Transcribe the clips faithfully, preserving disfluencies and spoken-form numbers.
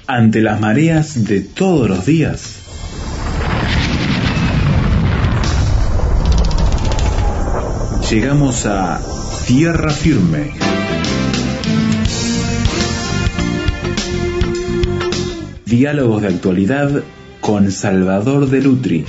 ante las mareas de todos los días. Llegamos a tierra firme. Diálogos de actualidad con Salvador de Lutri.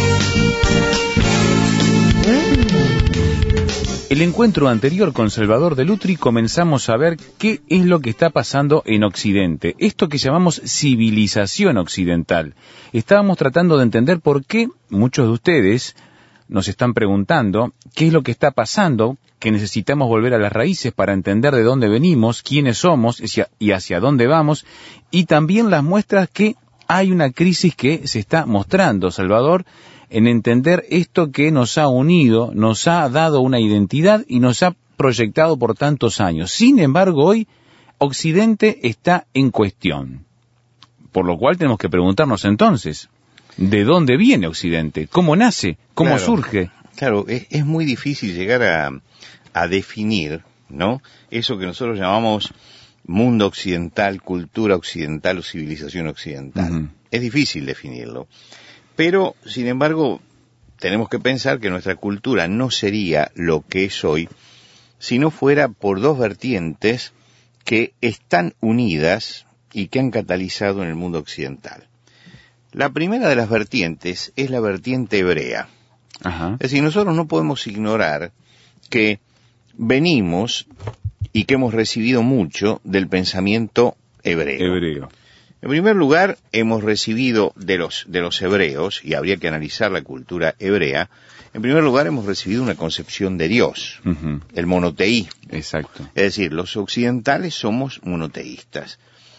El encuentro anterior con Salvador de Lutri comenzamos a ver qué es lo que está pasando en Occidente, esto que llamamos civilización occidental. Estábamos tratando de entender por qué muchos de ustedes nos están preguntando qué es lo que está pasando, que necesitamos volver a las raíces para entender de dónde venimos, quiénes somos y hacia dónde vamos, y también las muestras que hay una crisis que se está mostrando, Salvador, en entender esto que nos ha unido, nos ha dado una identidad y nos ha proyectado por tantos años. Sin embargo, hoy Occidente está en cuestión. Por lo cual tenemos que preguntarnos entonces, ¿de dónde viene Occidente? ¿Cómo nace? ¿Cómo claro, surge? Claro, es, es muy difícil llegar a, a definir, ¿no?, eso que nosotros llamamos mundo occidental, cultura occidental o civilización occidental. Uh-huh. Es difícil definirlo. Pero, sin embargo, tenemos que pensar que nuestra cultura no sería lo que es hoy si no fuera por dos vertientes que están unidas y que han catalizado en el mundo occidental. La primera de las vertientes es la vertiente hebrea. Ajá. Es decir, nosotros no podemos ignorar que venimos y que hemos recibido mucho del pensamiento hebreo. Hebreo. En primer lugar, hemos recibido de los, de los hebreos, y habría que analizar la cultura hebrea, en primer lugar hemos recibido una concepción de Dios, uh-huh. el monoteísmo. Exacto. Es decir, los occidentales somos monoteístas.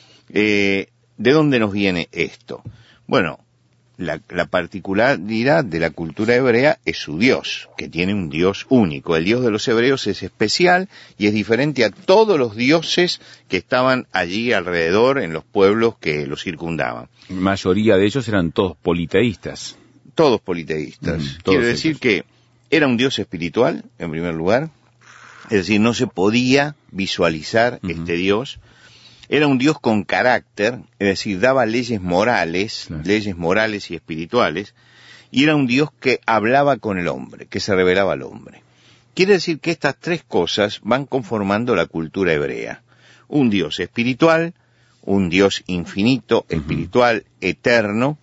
Eh, ¿De dónde nos viene esto? Bueno, la, la particularidad de la cultura hebrea es su Dios, que tiene un Dios único. El Dios de los hebreos es especial y es diferente a todos los dioses que estaban allí alrededor en los pueblos que los circundaban. La mayoría de ellos eran todos politeístas. Todos politeístas. Mm, Quiere decir ellos. que era un Dios espiritual, en primer lugar. Es decir, no se podía visualizar uh-huh. este Dios. Era un Dios con carácter, es decir, daba leyes morales, claro. leyes morales y espirituales, y era un Dios que hablaba con el hombre, que se revelaba al hombre. Quiere decir que estas tres cosas van conformando la cultura hebrea. Un Dios espiritual, un Dios infinito, uh-huh. espiritual, eterno.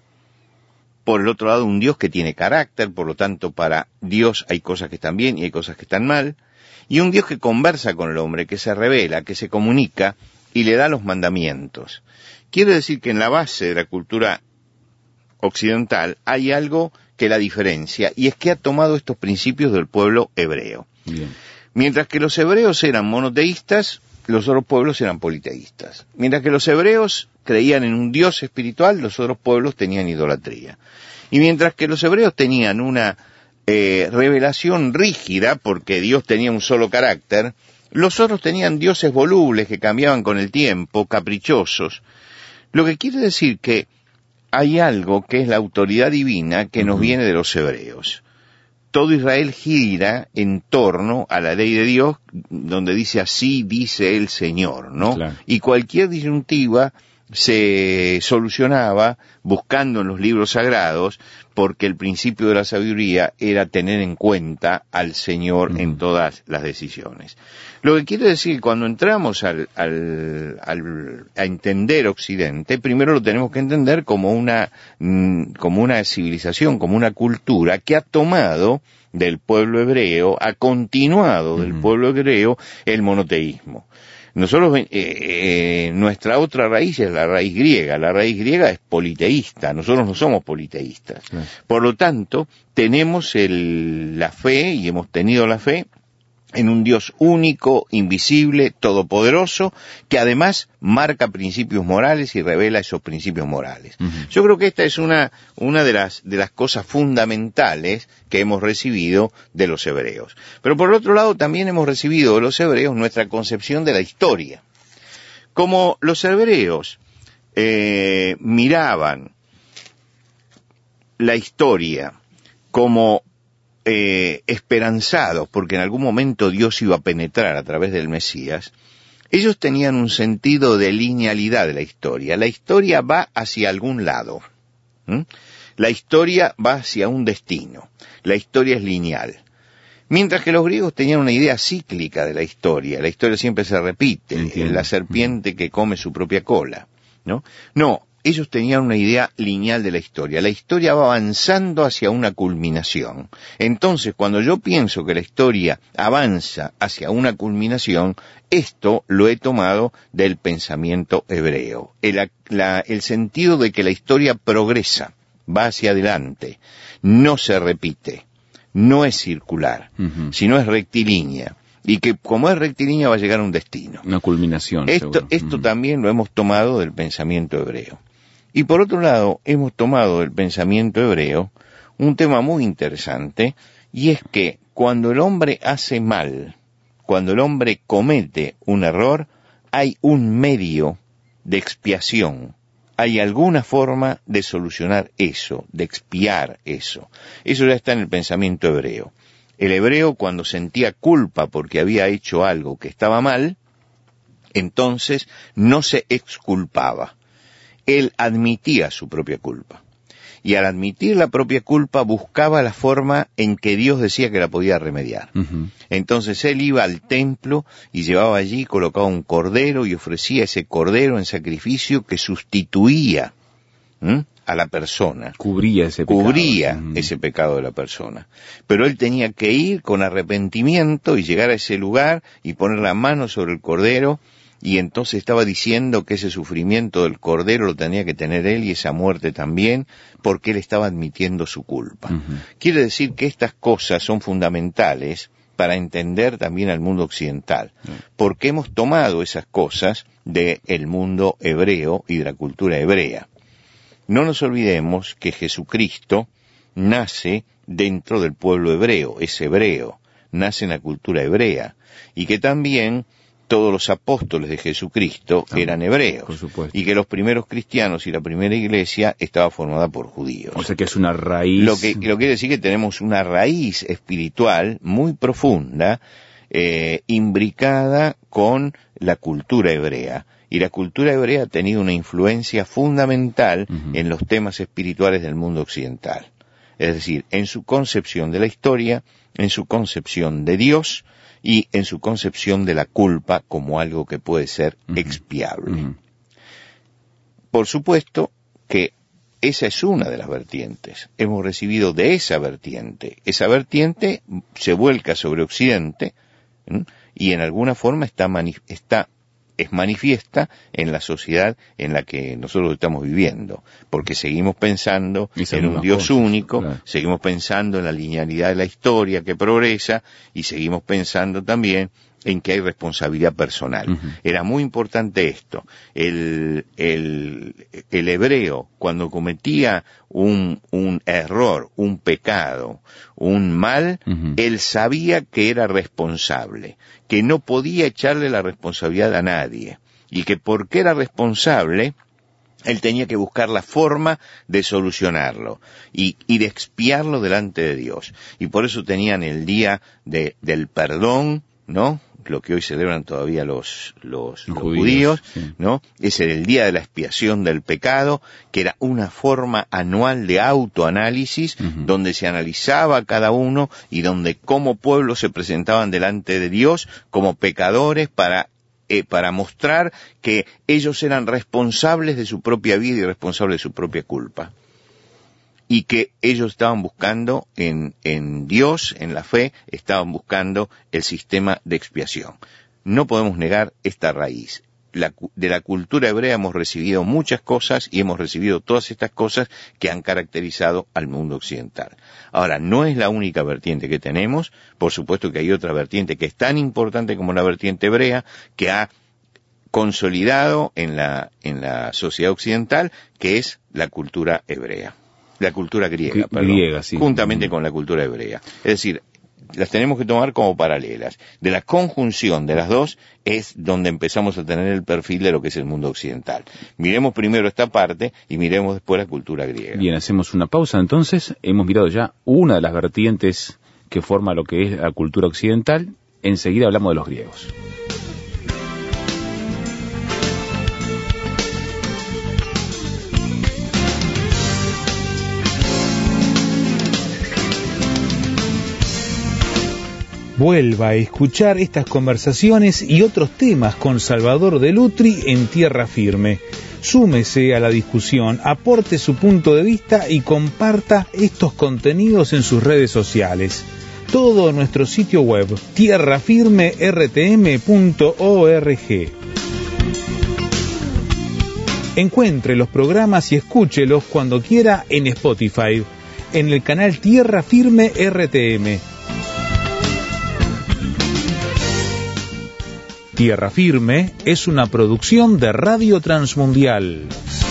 Por el otro lado, un Dios que tiene carácter, por lo tanto, para Dios hay cosas que están bien y hay cosas que están mal. Y un Dios que conversa con el hombre, que se revela, que se comunica, y le da los mandamientos. Quiere decir que en la base de la cultura occidental hay algo que la diferencia, y es que ha tomado estos principios del pueblo hebreo. Bien. Mientras que los hebreos eran monoteístas, los otros pueblos eran politeístas. Mientras que los hebreos creían en un Dios espiritual, los otros pueblos tenían idolatría. Y mientras que los hebreos tenían una eh, revelación rígida, porque Dios tenía un solo carácter, los otros tenían dioses volubles que cambiaban con el tiempo, caprichosos. Lo que quiere decir que hay algo que es la autoridad divina que nos uh-huh. viene de los hebreos. Todo Israel gira en torno a la ley de Dios, donde dice así dice el Señor, ¿no? Claro. Y cualquier disyuntiva se solucionaba buscando en los libros sagrados, porque el principio de la sabiduría era tener en cuenta al Señor uh-huh. en todas las decisiones. Lo que quiere decir que cuando entramos al, al, al, a entender Occidente, primero lo tenemos que entender como una, como una civilización, como una cultura que ha tomado del pueblo hebreo, ha continuado uh-huh. del pueblo hebreo el monoteísmo. Nosotros, eh, eh, nuestra otra raíz es la raíz griega. La raíz griega es politeísta. Nosotros no somos politeístas. Sí. Por lo tanto, tenemos el, la fe, y hemos tenido la fe, en un Dios único, invisible, todopoderoso, que además marca principios morales y revela esos principios morales. Uh-huh. Yo creo que esta es una, una de las, de las cosas fundamentales que hemos recibido de los hebreos. Pero por otro lado también hemos recibido de los hebreos nuestra concepción de la historia. Como los hebreos eh, miraban la historia como Eh, esperanzados, porque en algún momento Dios iba a penetrar a través del Mesías, Ellos tenían un sentido de linealidad de la historia. La historia va hacia algún lado. ¿Mm? La historia va hacia un destino. La historia es lineal. Mientras que los griegos tenían una idea cíclica de la historia. La historia siempre se repite. Entiendo. La serpiente que come su propia cola. ¿No? No, ellos tenían una idea lineal de la historia. La historia va avanzando hacia una culminación. Entonces, cuando yo pienso que la historia avanza hacia una culminación, esto lo he tomado del pensamiento hebreo. El, la, el sentido de que la historia progresa, va hacia adelante, no se repite, no es circular, uh-huh. sino es rectilínea. Y que como es rectilínea va a llegar a un destino. Una culminación. Esto, esto uh-huh. también lo hemos tomado del pensamiento hebreo. Y por otro lado, hemos tomado del pensamiento hebreo un tema muy interesante, y es que cuando el hombre hace mal, cuando el hombre comete un error, hay un medio de expiación, hay alguna forma de solucionar eso, de expiar eso. Eso ya está en el pensamiento hebreo. El hebreo, cuando sentía culpa porque había hecho algo que estaba mal, entonces no se exculpaba. Él admitía su propia culpa. Y al admitir la propia culpa buscaba la forma en que Dios decía que la podía remediar. Uh-huh. Entonces él iba al templo y llevaba allí, colocaba un cordero y ofrecía ese cordero en sacrificio que sustituía ¿m? a la persona. Cubría ese pecado. Cubría uh-huh. ese pecado de la persona. Pero él tenía que ir con arrepentimiento y llegar a ese lugar y poner la mano sobre el cordero. Y entonces estaba diciendo que ese sufrimiento del cordero lo tenía que tener él y esa muerte también, porque él estaba admitiendo su culpa. Uh-huh. Quiere decir que estas cosas son fundamentales para entender también al mundo occidental, uh-huh. porque hemos tomado esas cosas del mundo hebreo y de la cultura hebrea. No nos olvidemos que Jesucristo nace dentro del pueblo hebreo, es hebreo, nace en la cultura hebrea, y que también todos los apóstoles de Jesucristo ah, eran hebreos, por supuesto. Y que los primeros cristianos y la primera iglesia estaba formada por judíos. O sea que es una raíz. Lo que, lo que quiere decir que tenemos una raíz espiritual muy profunda, eh, imbricada con la cultura hebrea. Y la cultura hebrea ha tenido una influencia fundamental uh-huh. en los temas espirituales del mundo occidental. Es decir, en su concepción de la historia, en su concepción de Dios, y en su concepción de la culpa como algo que puede ser uh-huh. expiable. Uh-huh. Por supuesto que esa es una de las vertientes. Hemos recibido de esa vertiente. Esa vertiente se vuelca sobre Occidente ¿sí? y en alguna forma está, mani- está es manifiesta en la sociedad en la que nosotros estamos viviendo, porque seguimos pensando en un Dios cosas, único, claro. seguimos pensando en la linealidad de la historia que progresa, y seguimos pensando también en que hay responsabilidad personal. Uh-huh. Era muy importante esto. El, el, el hebreo, cuando cometía un, un error, un pecado, un mal, uh-huh. él sabía que era responsable, que no podía echarle la responsabilidad a nadie, y que porque era responsable, él tenía que buscar la forma de solucionarlo y, y de expiarlo delante de Dios. Y por eso tenían el día de, del perdón, ¿no? Lo que hoy celebran todavía los, los, los, los judíos, judíos sí. ¿no? Ese era el día de la expiación del pecado, que era una forma anual de autoanálisis, uh-huh. donde se analizaba cada uno y donde como pueblo se presentaban delante de Dios como pecadores para eh, para mostrar que ellos eran responsables de su propia vida y responsables de su propia culpa. Y que ellos estaban buscando en, en Dios, en la fe, estaban buscando el sistema de expiación. No podemos negar esta raíz. La, de la cultura hebrea hemos recibido muchas cosas y hemos recibido todas estas cosas que han caracterizado al mundo occidental. Ahora, no es la única vertiente que tenemos, por supuesto que hay otra vertiente que es tan importante como la vertiente hebrea, que ha consolidado en la, en la sociedad occidental, que es la cultura hebrea. La cultura griega, perdón, griega, sí. juntamente mm. con la cultura hebrea. Es decir, las tenemos que tomar como paralelas. De la conjunción de las dos es donde empezamos a tener el perfil de lo que es el mundo occidental. Miremos primero esta parte y miremos después la cultura griega. Bien, hacemos una pausa entonces. Hemos mirado ya una de las vertientes que forma lo que es la cultura occidental. Enseguida hablamos de los griegos. Vuelva a escuchar estas conversaciones y otros temas con Salvador de Lutri en Tierra Firme. Súmese a la discusión, aporte su punto de vista y comparta estos contenidos en sus redes sociales. Todo en nuestro sitio web, tierra firme r t m punto org. Encuentre los programas y escúchelos cuando quiera en Spotify, en el canal Tierra Firme R T M. Tierra Firme es una producción de Radio Transmundial.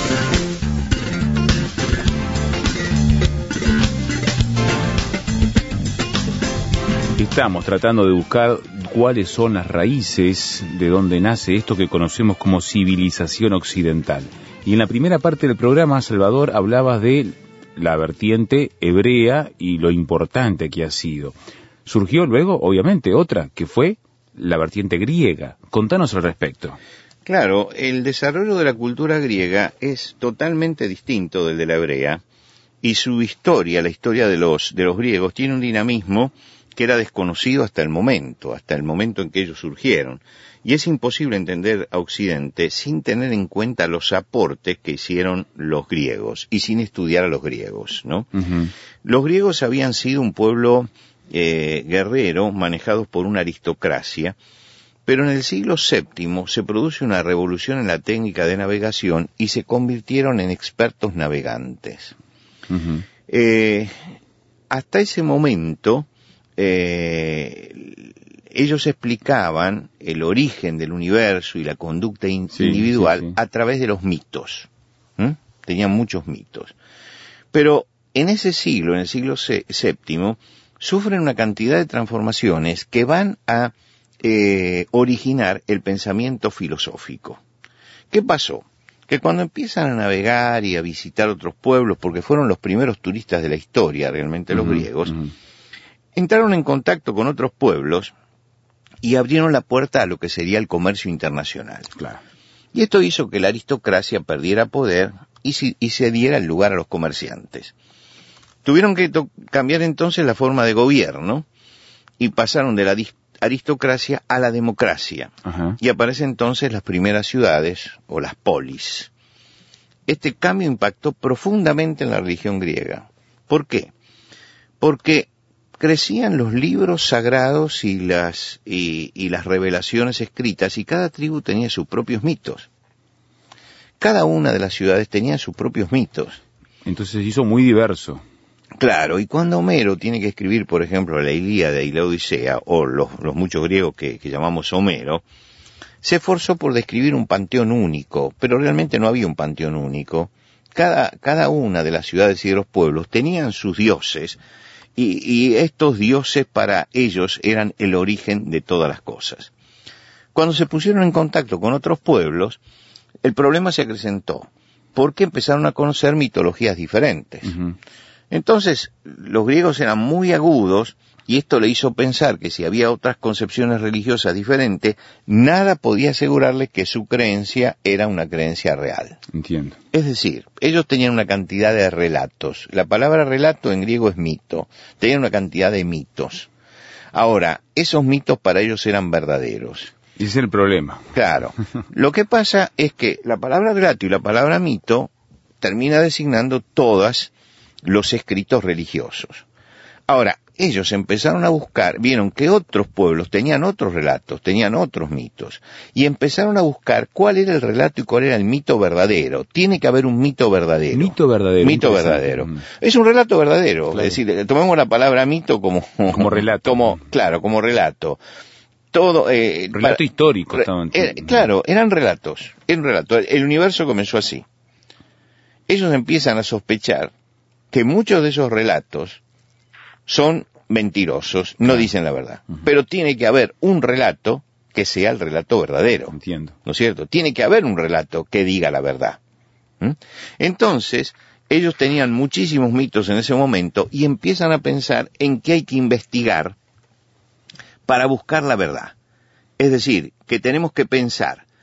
Estamos tratando de buscar cuáles son las raíces de donde nace esto que conocemos como civilización occidental. Y en la primera parte del programa, Salvador, hablabas de la vertiente hebrea y lo importante que ha sido. Surgió luego, obviamente, otra, que fue la vertiente griega. Contanos al respecto. Claro, el desarrollo de la cultura griega es totalmente distinto del de la hebrea, y su historia, la historia de los, de los griegos, tiene un dinamismo que era desconocido hasta el momento, hasta el momento en que ellos surgieron. Y es imposible entender a Occidente sin tener en cuenta los aportes que hicieron los griegos, y sin estudiar a los griegos, ¿no? Uh-huh. Los griegos habían sido un pueblo eh, guerrero, manejados por una aristocracia, pero en el siglo séptimo se produce una revolución en la técnica de navegación y se convirtieron en expertos navegantes. Uh-huh. Eh, hasta ese momento, Eh, ellos explicaban el origen del universo y la conducta in- sí, individual sí, sí. a través de los mitos. ¿Mm? Tenían muchos mitos. Pero en ese siglo, en el siglo séptimo, sufren una cantidad de transformaciones que van a eh, originar el pensamiento filosófico. ¿Qué pasó? Que cuando empiezan a navegar y a visitar otros pueblos, porque fueron los primeros turistas de la historia, realmente los uh-huh, griegos, uh-huh. entraron en contacto con otros pueblos y abrieron la puerta a lo que sería el comercio internacional. Claro. Y esto hizo que la aristocracia perdiera poder y, si, y se diera el lugar a los comerciantes. Tuvieron que to- cambiar entonces la forma de gobierno y pasaron de la dis- aristocracia a la democracia. Uh-huh. Y aparecen entonces las primeras ciudades o las polis. Este cambio impactó profundamente en la religión griega. ¿Por qué? Porque crecían los libros sagrados y las, y, y las revelaciones escritas, y cada tribu tenía sus propios mitos. Cada una de las ciudades tenía sus propios mitos. Entonces se hizo muy diverso. Claro, y cuando Homero tiene que escribir, por ejemplo, la Ilíada y la Odisea, o los, los muchos griegos que, que llamamos Homero, se esforzó por describir un panteón único, pero realmente no había un panteón único. Cada, cada una de las ciudades y de los pueblos tenían sus dioses, Y, y estos dioses para ellos eran el origen de todas las cosas. Cuando se pusieron en contacto con otros pueblos, el problema se acrecentó, porque empezaron a conocer mitologías diferentes. Uh-huh. Entonces, los griegos eran muy agudos, y esto le hizo pensar que si había otras concepciones religiosas diferentes, nada podía asegurarles que su creencia era una creencia real. Entiendo. Es decir, ellos tenían una cantidad de relatos. La palabra relato en griego es mito. Tenían una cantidad de mitos. Ahora, esos mitos para ellos eran verdaderos. Ese es el problema. Claro. Lo que pasa es que la palabra relato y la palabra mito termina designando todos los escritos religiosos. Ahora, ellos empezaron a buscar, vieron que otros pueblos tenían otros relatos, tenían otros mitos, y empezaron a buscar cuál era el relato y cuál era el mito verdadero. Tiene que haber un mito verdadero. Mito verdadero. Mito verdadero. Es un relato verdadero. Claro. Es decir, tomemos la palabra mito como... Como relato. Como, claro, como relato. Todo... Eh, relato para, histórico. Estaban... Eh, claro, eran relatos. Eran relatos. El universo comenzó así. Ellos empiezan a sospechar que muchos de esos relatos son mentirosos, no claro. dicen la verdad. Uh-huh. Pero tiene que haber un relato que sea el relato verdadero. Entiendo. ¿No es cierto? Tiene que haber un relato que diga la verdad. ¿Mm? Entonces, ellos tenían muchísimos mitos en ese momento y empiezan a pensar en que hay que investigar para buscar la verdad. Es decir, que tenemos que pensar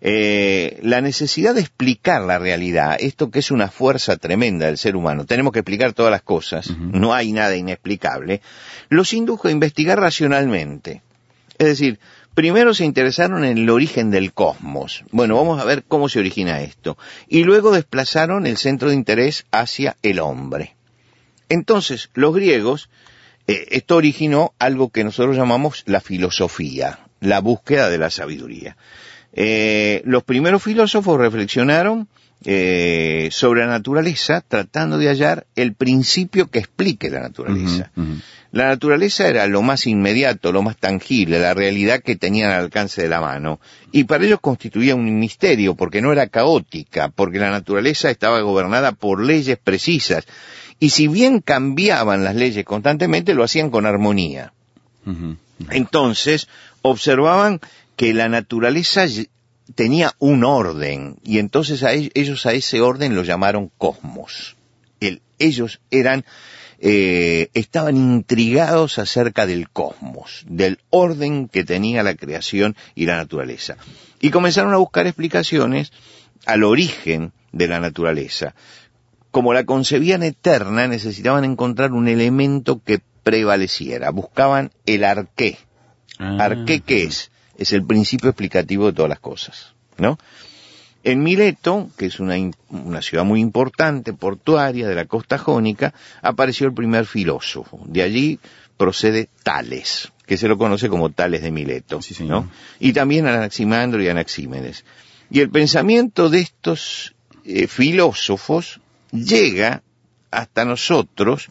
eh, la necesidad de explicar la realidad, esto que es una fuerza tremenda del ser humano, tenemos que explicar todas las cosas, uh-huh. no hay nada inexplicable, los indujo a investigar racionalmente. Es decir, primero se interesaron en el origen del cosmos. Bueno, vamos a ver cómo se origina esto. Y luego desplazaron el centro de interés hacia el hombre. Entonces, los griegos, eh, esto originó algo que nosotros llamamos la filosofía, la búsqueda de la sabiduría. Eh, los primeros filósofos reflexionaron eh, sobre la naturaleza, tratando de hallar el principio que explique la naturaleza. Uh-huh, uh-huh. La naturaleza era lo más inmediato, lo más tangible, la realidad que tenían al alcance de la mano. Y para ellos constituía un misterio, porque no era caótica, porque la naturaleza estaba gobernada por leyes precisas. Y si bien cambiaban las leyes constantemente, lo hacían con armonía. Uh-huh, uh-huh. Entonces, observaban que la naturaleza tenía un orden, y entonces a ellos a ese orden lo llamaron cosmos. El, ellos eran... Eh, estaban intrigados acerca del cosmos, del orden que tenía la creación y la naturaleza. Y comenzaron a buscar explicaciones al origen de la naturaleza. Como la concebían eterna, necesitaban encontrar un elemento que prevaleciera. Buscaban el arqué. Ah. ¿Arqué qué es? Es el principio explicativo de todas las cosas, ¿no? En Mileto, que es una, una ciudad muy importante, portuaria, de la costa jónica, apareció el primer filósofo. De allí procede Tales, que se lo conoce como Tales de Mileto, sí, ¿no? Y también Anaximandro y Anaxímenes. Y el pensamiento de estos eh, filósofos llega hasta nosotros,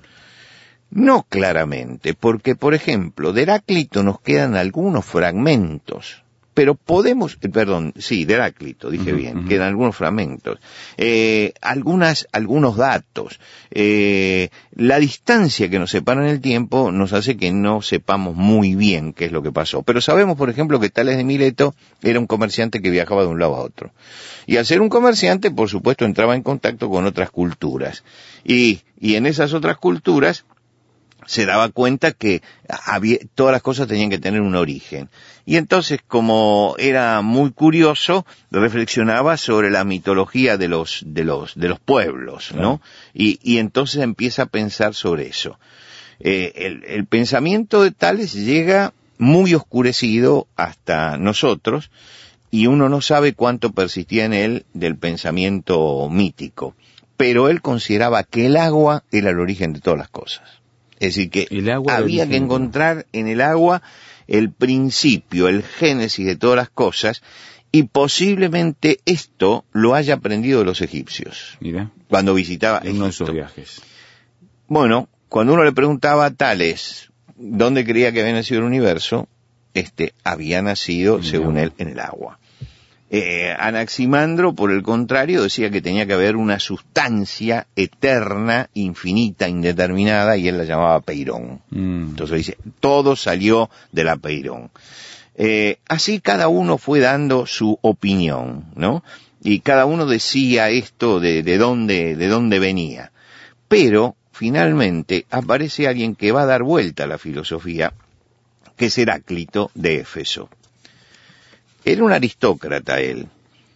no claramente, porque, por ejemplo, de Heráclito nos quedan algunos fragmentos, pero podemos, perdón, sí, de Heráclito, dije uh-huh, bien, uh-huh. quedan algunos fragmentos, eh, algunas, algunos datos, eh, la distancia que nos separa en el tiempo nos hace que no sepamos muy bien qué es lo que pasó, pero sabemos, por ejemplo, que Tales de Mileto era un comerciante que viajaba de un lado a otro, y al ser un comerciante, por supuesto, entraba en contacto con otras culturas, y, y en esas otras culturas se daba cuenta que había, todas las cosas tenían que tener un origen. Y entonces, como era muy curioso, reflexionaba sobre la mitología de los, de los, de los pueblos, ¿no? Y, y entonces empieza a pensar sobre eso. Eh, el, el pensamiento de Tales llega muy oscurecido hasta nosotros, y uno no sabe cuánto persistía en él del pensamiento mítico. Pero él consideraba que el agua era el origen de todas las cosas. Es decir, que había que encontrar en el agua el principio, el génesis de todas las cosas, y posiblemente esto lo haya aprendido de los egipcios. Mira, cuando visitaba en uno de sus viajes. Bueno, cuando uno le preguntaba a Tales dónde creía que había nacido el universo, este había nacido, el según agua. él, en el agua. Eh, Anaximandro, por el contrario, decía que tenía que haber una sustancia eterna, infinita, indeterminada, y él la llamaba Peirón. Mm. Entonces dice, todo salió de la Peirón. Eh, así cada uno fue dando su opinión, ¿no? Y cada uno decía esto de, de dónde, de dónde venía. Pero, finalmente, aparece alguien que va a dar vuelta a la filosofía, que es Heráclito de Éfeso. Era un aristócrata él,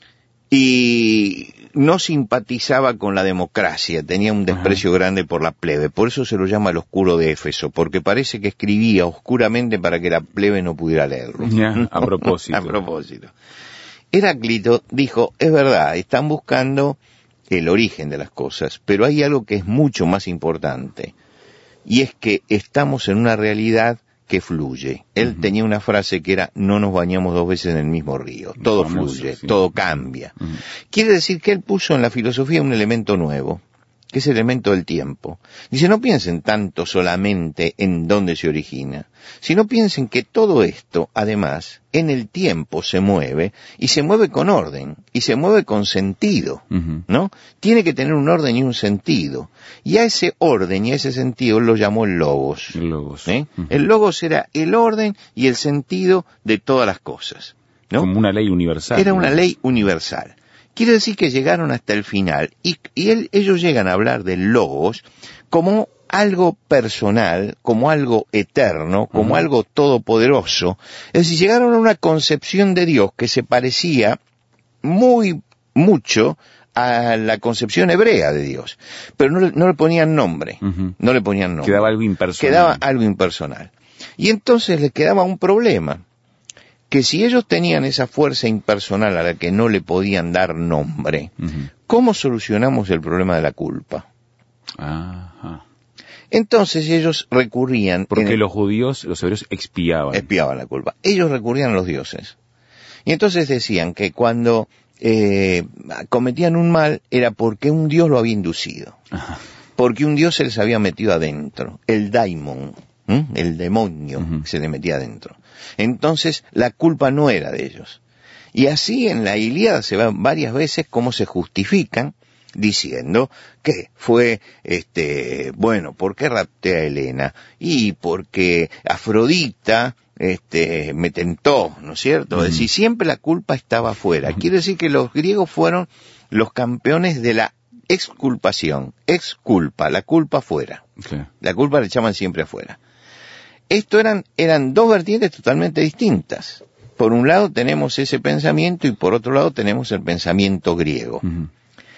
y no simpatizaba con la democracia, tenía un desprecio Ajá. grande por la plebe, por eso se lo llama el oscuro de Éfeso, porque parece que escribía oscuramente para que la plebe no pudiera leerlo. Ya, a propósito. A propósito. Heráclito dijo, es verdad, están buscando el origen de las cosas, pero hay algo que es mucho más importante, y es que estamos en una realidad que fluye. Él uh-huh. tenía una frase que era, no nos bañamos dos veces en el mismo río, todo famoso, fluye, sí. todo cambia. Uh-huh. Quiere decir que él puso en la filosofía un elemento nuevo, que es el elemento del tiempo. Dice, no piensen tanto solamente en dónde se origina, sino piensen que todo esto, además, en el tiempo se mueve, y se mueve con orden, y se mueve con sentido, uh-huh. ¿no? Tiene que tener un orden y un sentido. Y a ese orden y a ese sentido lo llamó el logos. El logos. ¿Eh? Uh-huh. El logos era el orden y el sentido de todas las cosas, ¿no? Como una ley universal. Era ¿no? una ley universal. Quiere decir que llegaron hasta el final, y, y él, ellos llegan a hablar del logos como algo personal, como algo eterno, como uh-huh. algo todopoderoso. Es decir, llegaron a una concepción de Dios que se parecía muy, mucho a la concepción hebrea de Dios, pero no, no le ponían nombre, uh-huh. no le ponían nombre. Quedaba algo impersonal. Quedaba algo impersonal. Y entonces les quedaba un problema, que si ellos tenían esa fuerza impersonal a la que no le podían dar nombre, uh-huh. ¿cómo solucionamos el problema de la culpa? Ajá. Entonces ellos recurrían... Porque el, los judíos, los hebreos expiaban. Expiaban la culpa. Ellos recurrían a los dioses. Y entonces decían que cuando eh, cometían un mal era porque un dios lo había inducido. Ajá. Porque un dios se les había metido adentro. El daimon, ¿m? el demonio uh-huh. se le metía adentro. Entonces la culpa no era de ellos. Y así en la Ilíada se ve varias veces cómo se justifican diciendo que fue, este, bueno, ¿por qué rapté a Helena? Y porque Afrodita, este, me tentó, ¿no es cierto? Mm. Es decir, siempre la culpa estaba afuera. Quiere decir que los griegos fueron los campeones de la exculpación, exculpa, la culpa afuera. Okay. La culpa la echaban siempre afuera. Esto eran, eran dos vertientes totalmente distintas. Por un lado tenemos ese pensamiento y por otro lado tenemos el pensamiento griego. Mm.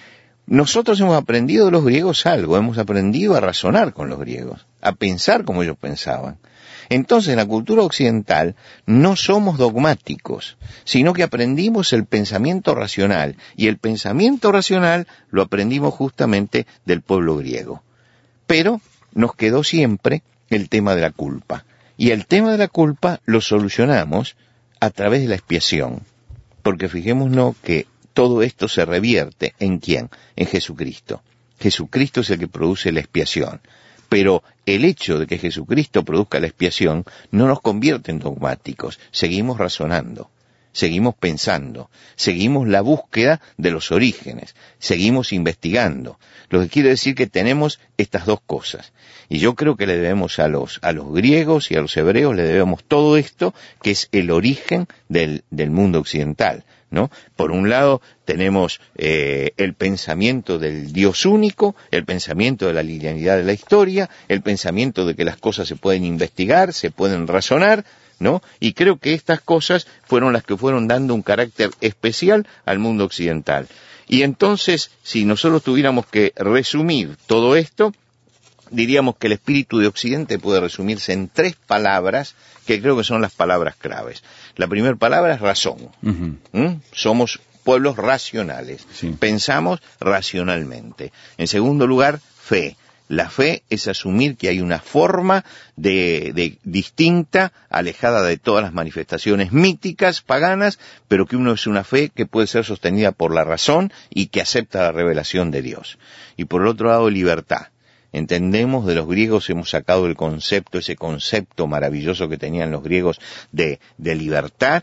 Nosotros hemos aprendido de los griegos algo, hemos aprendido a razonar con los griegos, a pensar como ellos pensaban. Entonces, en la cultura occidental no somos dogmáticos, sino que aprendimos el pensamiento racional, y el pensamiento racional lo aprendimos justamente del pueblo griego. Pero nos quedó siempre el tema de la culpa, y el tema de la culpa lo solucionamos a través de la expiación, porque fijémonos que todo esto se revierte ¿en quién? En Jesucristo. Jesucristo es el que produce la expiación. Pero el hecho de que Jesucristo produzca la expiación no nos convierte en dogmáticos. Seguimos razonando, seguimos pensando, seguimos la búsqueda de los orígenes, seguimos investigando. Lo que quiere decir que tenemos estas dos cosas. Y yo creo que le debemos a los, a los griegos y a los hebreos, le debemos todo esto, que es el origen del, del mundo occidental, ¿no? Por un lado tenemos eh, el pensamiento del Dios único, el pensamiento de la linealidad de la historia, el pensamiento de que las cosas se pueden investigar, se pueden razonar, ¿no? Y creo que estas cosas fueron las que fueron dando un carácter especial al mundo occidental. Y entonces, si nosotros tuviéramos que resumir todo esto, diríamos que el espíritu de Occidente puede resumirse en tres palabras que creo que son las palabras claves. La primera palabra es razón. Uh-huh. ¿Mm? Somos pueblos racionales. Sí. Pensamos racionalmente. En segundo lugar, fe. La fe es asumir que hay una forma de, de distinta, alejada de todas las manifestaciones míticas, paganas, pero que uno es una fe que puede ser sostenida por la razón y que acepta la revelación de Dios. Y por el otro lado, libertad. Entendemos de los griegos, hemos sacado el concepto, ese concepto maravilloso que tenían los griegos de, de libertad,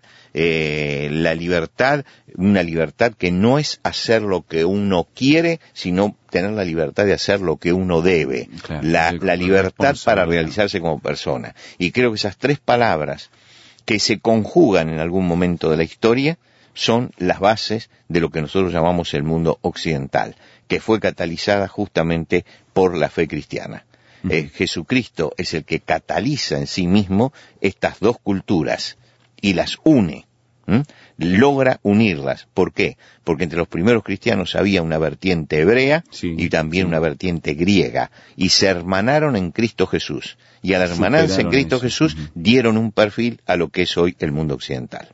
eh, la libertad, una libertad que no es hacer lo que uno quiere, sino tener la libertad de hacer lo que uno debe, claro, la, la libertad para realizarse como persona. Y creo que esas tres palabras que se conjugan en algún momento de la historia son las bases de lo que nosotros llamamos el mundo occidental, que fue catalizada justamente por la fe cristiana. Uh-huh. Eh, Jesucristo es el que cataliza en sí mismo estas dos culturas y las une, ¿Mm? logra unirlas. ¿Por qué? Porque entre los primeros cristianos había una vertiente hebrea sí, y también sí. una vertiente griega, y se hermanaron en Cristo Jesús, y al hermanarse en Cristo eso. Jesús uh-huh. dieron un perfil a lo que es hoy el mundo occidental.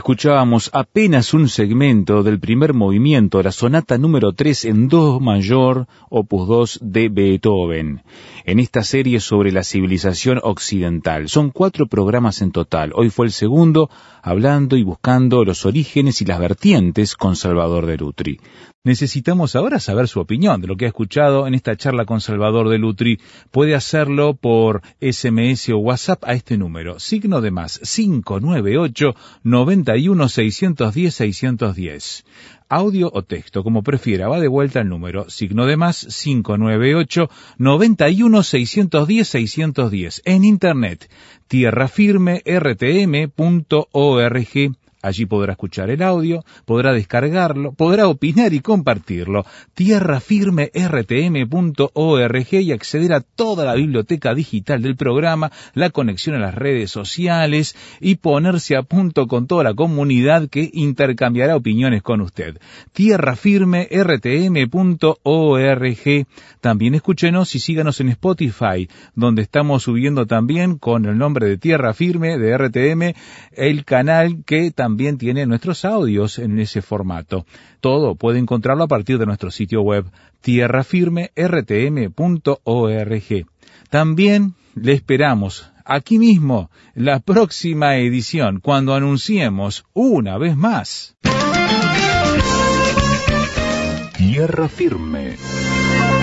Escuchábamos apenas un segmento del primer movimiento, la sonata número tres en do mayor, opus dos de Beethoven, en esta serie sobre la civilización occidental. Son cuatro programas en total. Hoy fue el segundo, hablando y buscando los orígenes y las vertientes con Salvador de Lutri. Necesitamos ahora saber su opinión de lo que ha escuchado en esta charla con Salvador de Lutri. Puede hacerlo por ese eme ese o WhatsApp a este número, signo de más, cinco nueve ocho, noventa y uno, seiscientos diez, seiscientos diez. Audio o texto, como prefiera, va de vuelta el número, signo de más, cinco nueve ocho, noventa y uno, seiscientos diez, seiscientos diez. En internet, tierra firme r t m punto org. Allí podrá escuchar el audio, podrá descargarlo, podrá opinar y compartirlo. tierra firme r t m punto org y acceder a toda la biblioteca digital del programa, la conexión a las redes sociales y ponerse a punto con toda la comunidad que intercambiará opiniones con usted. tierra firme r t m punto org. También escúchenos y síganos en Spotify, donde estamos subiendo también con el nombre de Tierra Firme de R T M, el canal que también También tiene nuestros audios en ese formato. Todo puede encontrarlo a partir de nuestro sitio web tierra firme r t m punto org. También le esperamos aquí mismo la próxima edición, cuando anunciemos una vez más Tierra Firme.